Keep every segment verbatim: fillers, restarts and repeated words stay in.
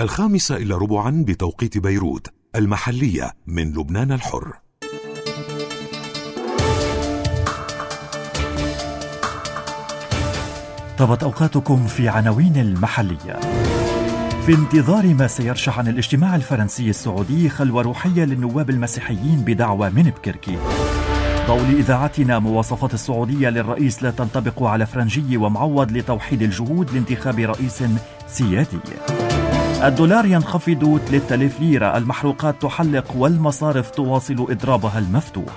الخامسة إلا ربعا بتوقيت بيروت، المحلية من لبنان الحر. طابت أوقاتكم في عناوين المحلية. في انتظار ما سيرشح عن الاجتماع الفرنسي السعودي خلوة روحية للنواب المسيحيين بدعوة من بكركي. ضوء إذاعتنا مواصفات السعودية للرئيس لا تنطبق على فرنجي ومعوض لتوحيد الجهود لانتخاب رئيس سيادي. الدولار ينخفض ثلاثة آلاف ليرة، المحروقات تحلق والمصارف تواصل إضرابها المفتوح.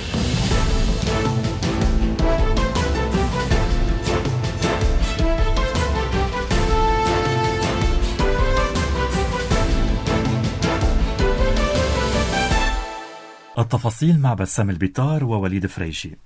التفاصيل مع بسام البيطار ووليد فريشي.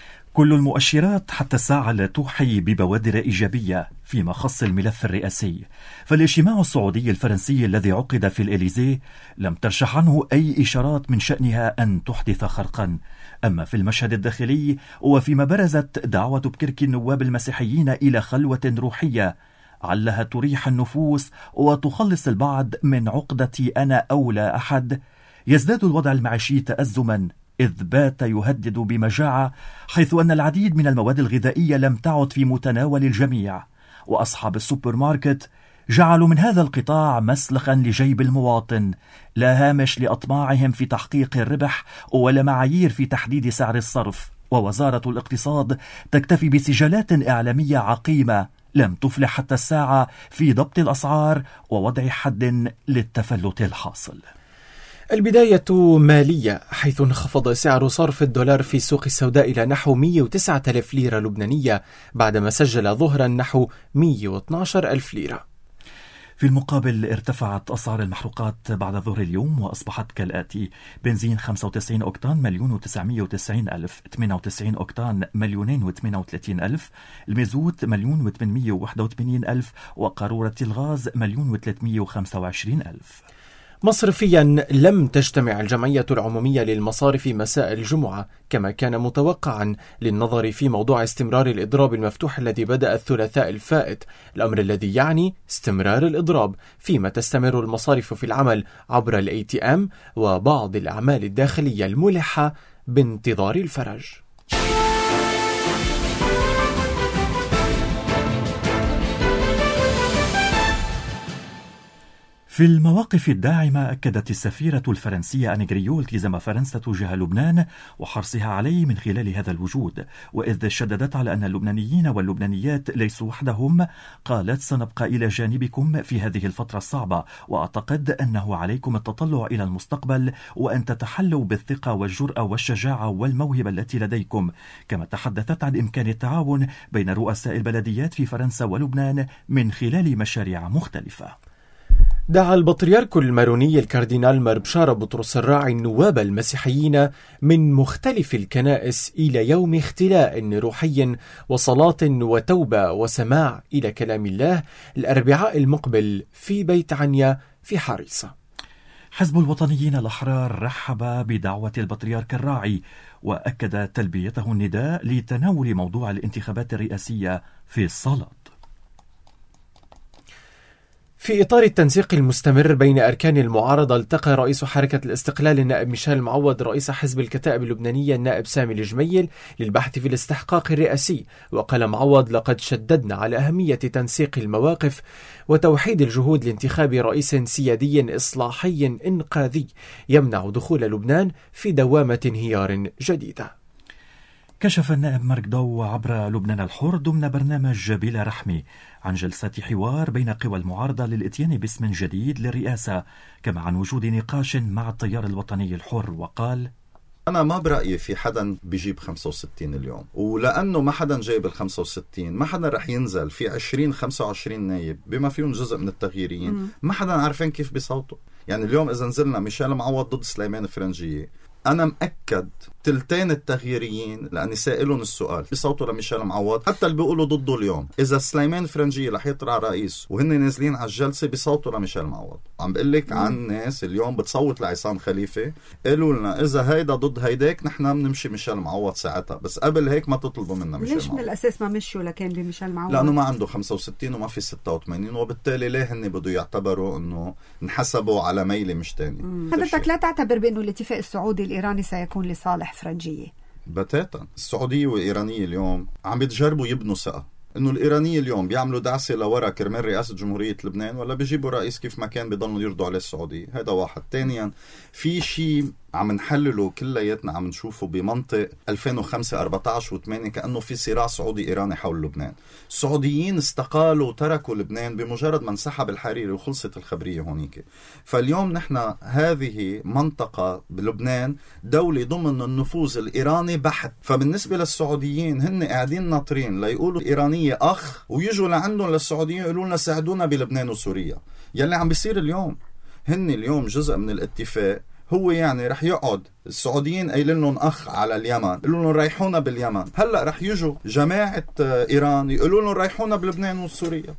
كل المؤشرات حتى الساعة لا توحي ببوادر إيجابية فيما خص الملف الرئاسي، فالاجتماع السعودي الفرنسي الذي عقد في الإليزيه لم ترشح عنه أي إشارات من شأنها أن تحدث خرقا. أما في المشهد الداخلي وفيما برزت دعوة بكركي النواب المسيحيين إلى خلوة روحية علها تريح النفوس وتخلص البعض من عقدة أنا أولى أحد، يزداد الوضع المعيشي تأزما إذ بات يهدد بمجاعة، حيث أن العديد من المواد الغذائية لم تعد في متناول الجميع، وأصحاب السوبر ماركت جعلوا من هذا القطاع مسلخا لجيب المواطن، لا هامش لأطماعهم في تحقيق الربح ولا معايير في تحديد سعر الصرف. ووزارة الاقتصاد تكتفي بسجلات إعلامية عقيمة لم تفلح حتى الساعة في ضبط الأسعار ووضع حد للتفلت الحاصل. البداية مالية، حيث انخفض سعر صرف الدولار في السوق السوداء إلى نحو مئة وتسعة آلاف ليرة لبنانية بعدما سجل ظهرا نحو مئة واثني عشر ألف ليرة. في المقابل ارتفعت أسعار المحروقات بعد ظهر اليوم وأصبحت كالآتي: بنزين خمسة وتسعين أوكتان مليون وتسعمئة وتسعين ألف، ثمانية وتسعين أوكتان مليونين وثمانية وثلاثين ألف، المازوت مليون وثمانمئة وواحد وثمانين ألف، وقارورة الغاز مليون وثلاثمئة وخمسة وعشرين ألف. مصرفيا، لم تجتمع الجمعية العمومية للمصارف مساء الجمعة كما كان متوقعا للنظر في موضوع استمرار الإضراب المفتوح الذي بدأ الثلاثاء الفائت، الأمر الذي يعني استمرار الإضراب فيما تستمر المصارف في العمل عبر الاي تي ام وبعض الأعمال الداخلية الملحة بانتظار الفرج. في المواقف الداعمة أكدت السفيرة الفرنسية أنيغريو التزام فرنسا تجاه لبنان وحرصها عليه من خلال هذا الوجود، وإذ شددت على أن اللبنانيين واللبنانيات ليسوا وحدهم، قالت: سنبقى إلى جانبكم في هذه الفترة الصعبة، وأعتقد أنه عليكم التطلع إلى المستقبل وأن تتحلوا بالثقة والجرأة والشجاعة والموهبة التي لديكم. كما تحدثت عن إمكان التعاون بين رؤساء البلديات في فرنسا ولبنان من خلال مشاريع مختلفة. دعا البطريرك الماروني الكاردينال مار بشارة بطرس الراعي النواب المسيحيين من مختلف الكنائس إلى يوم اختلاء روحي وصلاة وتوبة وسماع إلى كلام الله الأربعاء المقبل في بيت عنيا في حارسة. حزب الوطنيين الأحرار رحب بدعوة البطريرك الراعي وأكد تلبيته النداء لتناول موضوع الانتخابات الرئاسية في الصلاة. في إطار التنسيق المستمر بين أركان المعارضة، التقى رئيس حركة الاستقلال النائب ميشيل معوض رئيس حزب الكتائب اللبنانية النائب سامي الجميل للبحث في الاستحقاق الرئاسي. وقال معوض: لقد شددنا على أهمية تنسيق المواقف وتوحيد الجهود لانتخاب رئيس سيادي إصلاحي إنقاذي يمنع دخول لبنان في دوامة انهيار جديدة. كشف النائب مارك دو عبر لبنان الحر ضمن برنامج بلا رحمة عن جلسات حوار بين قوى المعارضة للإتيان باسم جديد للرئاسة، كما عن وجود نقاش مع التيار الوطني الحر. وقال: أنا ما برأيي في حدا بيجيب خمسة وستين اليوم، ولأنه ما حدا جايب ال خمسة وستين ما حدا رح ينزل في عشرين خمسة وعشرين نايب بما فيهم جزء من التغييرين، ما حدا عارفين كيف بيصوتوا. يعني اليوم إذا نزلنا ميشيل معوض ضد سليمان فرنجية أنا مأكد تلتين التغييريين لأني سائلهم السؤال بصوتوا لميشيل معوض، حتى اللي بيقولوا ضده اليوم إذا سليمان فرنجية رح يطلع رئيس وهن نازلين على الجلسة بصوتوا لميشيل معوض. عم بقلك عن ناس اليوم بتصوت لعصام خليفة قالوا لنا إذا هيدا ضد هيداك نحن بنمشي ميشيل معوض ساعتها، بس قبل هيك ما تطلبوا منا ميشيل ليش معوض. من الأساس ما مشوا لكان بميشيل معوض؟ لأنه ما عنده خمسة وستين وما في ستة وثمانين، وبالتالي ليه هن بدو يعتبروا أنه انحسبوا على ميلة مش تاني. حضرتك لا تعتبر بأنه الاتفاق السعودي الإيراني سيكون لصالح فرنجية؟ بتاتا. السعودية والإيرانية اليوم عم بيتجربوا يبنوا ثقة، إنه الإيرانية اليوم بيعملوا دعسة لورا كرمال رئاسة جمهورية لبنان، ولا بيجيبوا رئيس كيف ما كان بيضلوا يرضوا عليه السعودية. هذا واحد. ثانيا في شيء عم نحلله كلياتنا عم نشوفه بمنطق ألفين وخمسة أربعة عشر وثمانية كأنه في صراع سعودي إيراني حول لبنان. السعوديين استقالوا وتركوا لبنان بمجرد ما انسحب الحريري وخلصت الخبرية هونيك. فاليوم نحن هذه منطقة بلبنان دولة ضمن النفوذ الإيراني بحت، فبالنسبة للسعوديين هن قاعدين ناطرين ليقولوا الإيرانية أخ ويجوا لعندهم للسعوديين يقولوا لنا ساعدونا بلبنان وسوريا. يلي عم بيصير اليوم هن اليوم جزء من الاتفاق هو يعني رح يقعد السعوديين قايلين لهم أخ على اليمن، يقولوا لهم ريحونا باليمن، هلأ رح يجوا جماعة إيران يقولوا لهم ريحونا بلبنان وسوريا.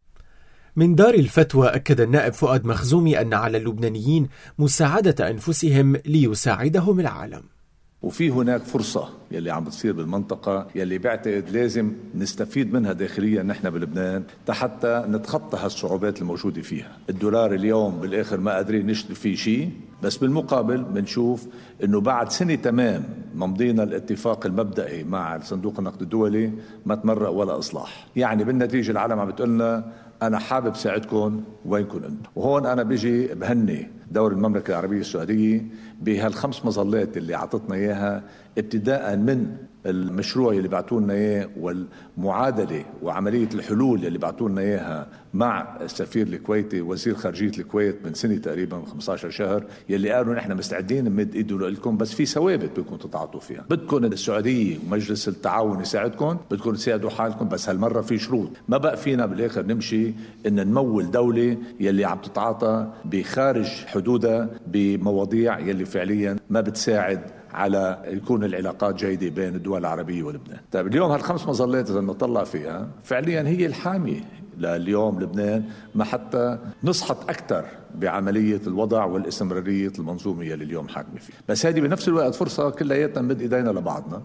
من دار الفتوى أكد النائب فؤاد مخزومي أن على اللبنانيين مساعدة أنفسهم ليساعدهم العالم. وفي هناك فرصة يلي عم بتصير بالمنطقة يلي بعتقد لازم نستفيد منها داخليا نحن بلبنان حتى نتخطى هالصعوبات الموجودة فيها. الدولار اليوم بالآخر ما قادرين نشتري فيه شيء، بس بالمقابل بنشوف انه بعد سنة تمام ممضينا الاتفاق المبدئي مع صندوق النقد الدولي ما تمرق ولا إصلاح. يعني بالنتيجة العالم عم بتقولنا أنا حابب ساعدكم وينكم أنتم. وهون أنا بيجي بهني دور المملكة العربية السعودية بهالخمس مظلات اللي عطتنا إياها، ابتداء من المشروع اللي بعتولنا إياه والمعادلة وعملية الحلول اللي بعتولنا إياها مع السفير الكويتي وزير خارجية الكويت من سنة تقريبا خمسة عشر شهر، يلي قالوا نحن مستعدين نمد ايده لكم بس في ثوابت بدكم تتعاطوا فيها. بدكم السعودية ومجلس التعاون يساعدكم، بدكم تساعدوا حالكم، بس هالمرة في شروط. ما بقى فينا بالآخر نمشي إن نمول دولة يلي عم تتعاطى بخارج حدودها بمواضيع يلي فعليا ما بتساعد على يكون العلاقات جيدة بين الدول العربية ولبنان. طيب اليوم هالخمس مظلات إذا نطلع فيها فعليا هي الحامية لليوم لبنان، ما حتى نصحت أكثر بعملية الوضع والاستمرارية المنظومية اللي اليوم حاكمة فيه. بس هذه بنفس الوقت فرصة كلياتنا نمد إيدينا لبعضنا.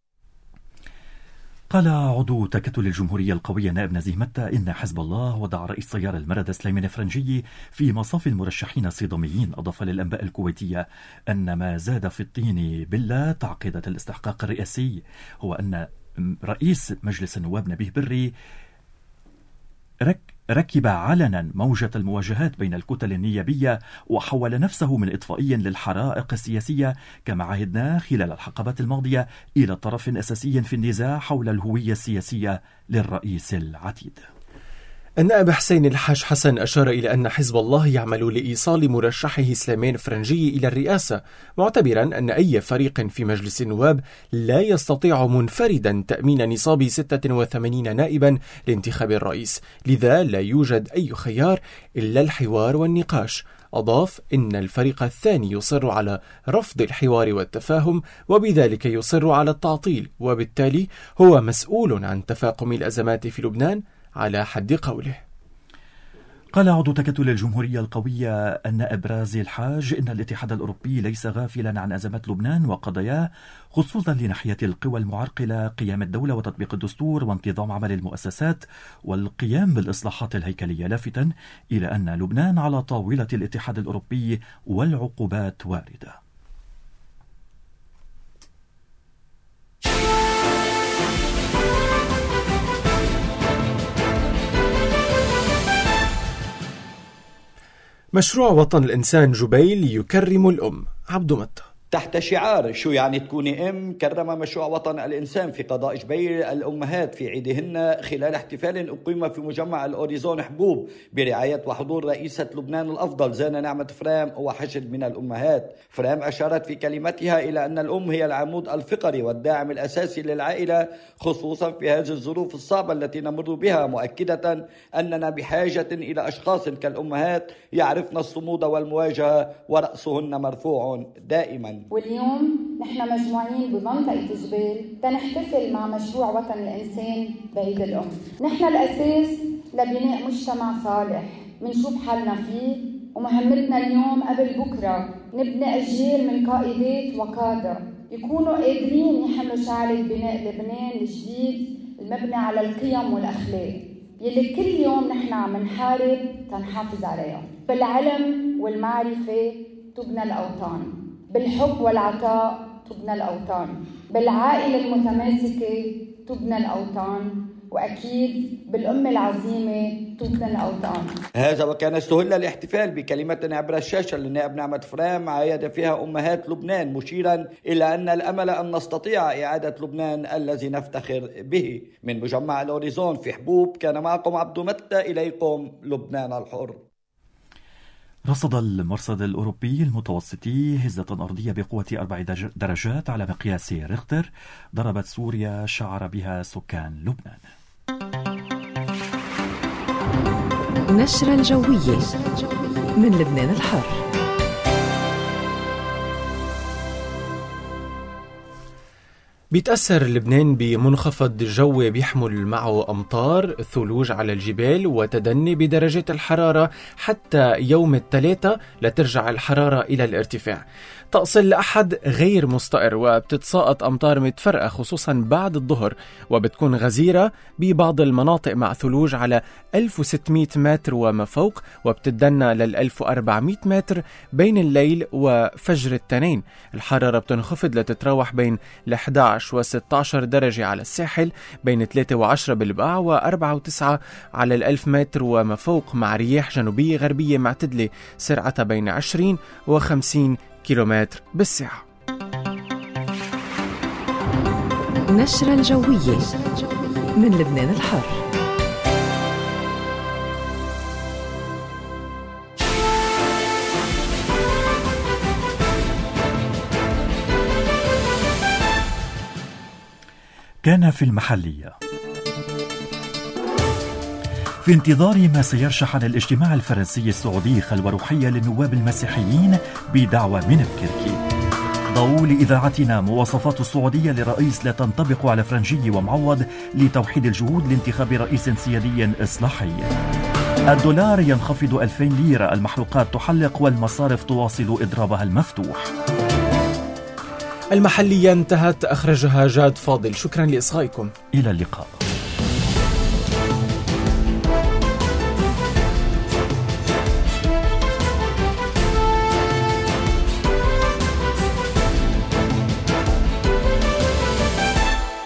قال عضو تكتل الجمهورية القوية نائب نزيه متى إن حزب الله وضع رئيس تيار المردة سليمان فرنجي في مصاف المرشحين الصداميين. أضاف للأنباء الكويتية أن ما زاد في الطين بلة تعقيدة الاستحقاق الرئاسي هو أن رئيس مجلس النواب نبيه بري رك ركب علنا موجة المواجهات بين الكتل النيابية وحول نفسه من إطفائي للحرائق السياسية كما عهدنا خلال الحقبات الماضية إلى طرف أساسي في النزاع حول الهوية السياسية للرئيس العتيد. النائب حسين الحاج حسن أشار إلى أن حزب الله يعمل لإيصال مرشحه سليمان فرنجي إلى الرئاسة، معتبرا أن أي فريق في مجلس النواب لا يستطيع منفردا تأمين نصاب ستة وثمانين نائبا لانتخاب الرئيس، لذا لا يوجد أي خيار إلا الحوار والنقاش. أضاف إن الفريق الثاني يصر على رفض الحوار والتفاهم وبذلك يصر على التعطيل، وبالتالي هو مسؤول عن تفاقم الأزمات في لبنان على حد قوله. قال عضو تكتل الجمهورية القوية النائب رازي الحاج إن الاتحاد الأوروبي ليس غافلا عن أزمات لبنان وقضاياه، خصوصا لناحية القوى المعرقلة، قيام الدولة وتطبيق الدستور وانتظام عمل المؤسسات والقيام بالإصلاحات الهيكلية، لافتا إلى أن لبنان على طاولة الاتحاد الأوروبي والعقوبات واردة. مشروع وطن الإنسان جبيل يكرم الأم. عبد متى. تحت شعار شو يعني تكوني أم، كرم مشروع وطن الإنسان في قضاء جبيل الأمهات في عيدهن خلال احتفال أقيم في مجمع الأوريزون حبوب برعاية وحضور رئيسة لبنان الأفضل زانة نعمة فرام وحشد من الأمهات. فرام أشارت في كلمتها إلى أن الأم هي العمود الفقري والداعم الأساسي للعائلة، خصوصا في هذه الظروف الصعبة التي نمر بها، مؤكدة أننا بحاجة إلى أشخاص كالأمهات يعرفن الصمود والمواجهة ورأسهن مرفوع دائما. لبنان. واليوم نحن مجموعين بمنطقة جبال تنحتفل مع مشروع وطن الإنسان بعيد الأم. نحن الأساس لبناء مجتمع صالح منشوف حالنا فيه، ومهمتنا اليوم قبل بكرة نبني أجيال من قائدات وقادة يكونوا قادرين يحملوا شعلة بناء لبنان الجديد المبني على القيم والأخلاق يلي كل يوم نحن عم نحارب تنحافظ عليها. بالعلم والمعرفة تبنى الأوطان، بالحب والعطاء تبنى الأوطان، بالعائلة المتماسكة تبنى الأوطان، وأكيد بالأمة العظيمة تبنى الأوطان. هذا وكان استهل الاحتفال بكلمة عبر الشاشة للنائب نعمة فرام عايد فيها أمهات لبنان، مشيرا إلى أن الأمل أن نستطيع إعادة لبنان الذي نفتخر به. من مجمع الأوريزون في حبوب كان معكم عبدو متى، إليكم لبنان الحر. رصد المرصد الأوروبي المتوسطي هزة أرضية بقوة أربع درجات على مقياس ريختر ضربت سوريا شعر بها سكان لبنان. نشرة الجوية من لبنان الحر. بيتأثر لبنان بمنخفض جوي بيحمل معه أمطار، ثلوج على الجبال وتدني بدرجات الحرارة حتى يوم الثلاثاء لترجع الحرارة إلى الارتفاع. طقس الأحد غير مستقر وبتتساقط أمطار متفرقة خصوصا بعد الظهر، وبتكون غزيرة ببعض المناطق مع ثلوج على ألف وستمائة متر وما فوق، وبتدنى لل ألف وأربعمائة متر بين الليل وفجر التنين. الحرارة بتنخفض لتتراوح بين أحد عشر و ستة عشر درجة على الساحل، بين ثلاثة وعشرة بالبقاع وأربعة وتسعة على الألف متر وما فوق، مع رياح جنوبية غربية معتدلة سرعتها بين عشرين وخمسين كيلومتر بالساعة. نشرة الجوية من لبنان الحر. كان في المحلية. في انتظار ما سيرشح عن الاجتماع الفرنسي السعودي خلوة روحية للنواب المسيحيين بدعوة من الكركي. ضوء لإذاعتنا مواصفات السعودية لرئيس لا تنطبق على فرنجي ومعوض لتوحيد الجهود لانتخاب رئيس سيادي إصلاحي. الدولار ينخفض ألفين ليرة، المحروقات تحلق والمصارف تواصل إضرابها المفتوح. المحلية انتهت، أخرجها جاد فاضل. شكرا لإصغائكم، إلى اللقاء.